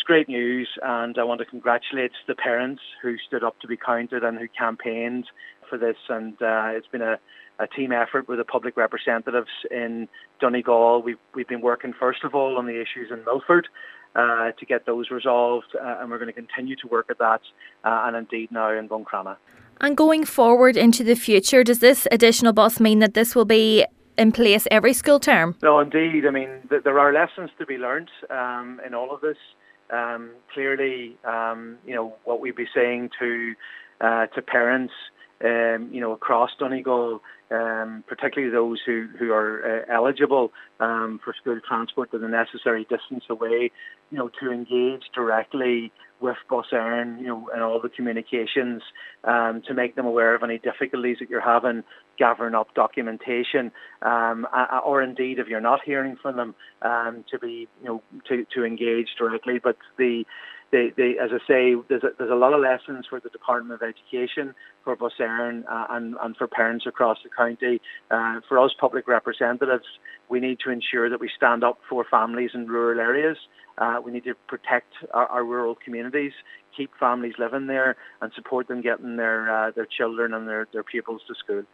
great news, and I want to congratulate the parents who stood up to be counted and who campaigned for this. And it's been a team effort with the public representatives in Donegal. We've been working first of all on the issues in Milford to get those resolved, and we're going to continue to work at that, and indeed now in Buncrana. And going forward into the future, does this additional bus mean that this will be in place every school term? No, indeed. I mean, there are lessons to be learnt in all of this. Clearly, what we'd be saying to parents, across Donegal, particularly those who are eligible for school transport to the necessary distance away, to engage directly with Bus Éireann, and all the communications, to make them aware of any difficulties that you're having gathering up documentation, or indeed if you're not hearing from them, to be, to engage directly. But as I say, there's a lot of lessons for the Department of Education, for Bus Éireann, and for parents across the county. For us public representatives, we need to ensure that we stand up for families in rural areas. We need to protect our rural communities, keep families living there, and support them getting their children and their pupils to school.